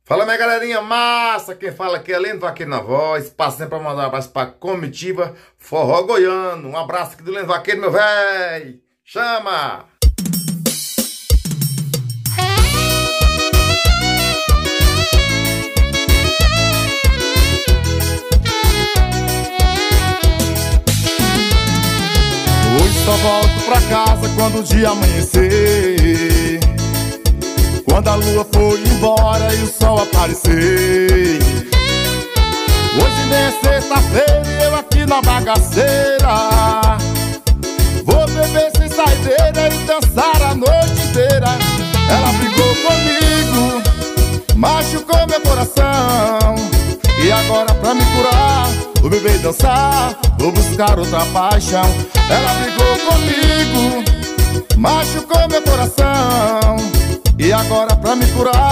Fala, minha galerinha massa, quem fala aqui é Lendo Vaqueiro na voz, passando pra mandar um abraço pra comitiva Forró Goiano. Um abraço aqui do Lendo Vaqueiro, meu véi. Chama! Hoje só volto pra casa quando o dia amanhecer, quando a lua foi embora e o sol aparecer. Hoje nem é sexta-feira e eu aqui na bagaceira, vou beber sem saideira e dançar a noite inteira. Ela brigou comigo, machucou meu coração, e agora pra me curar, vou beber e dançar, vou buscar outra paixão. Ela brigou comigo, machucou meu coração, e agora pra me curar,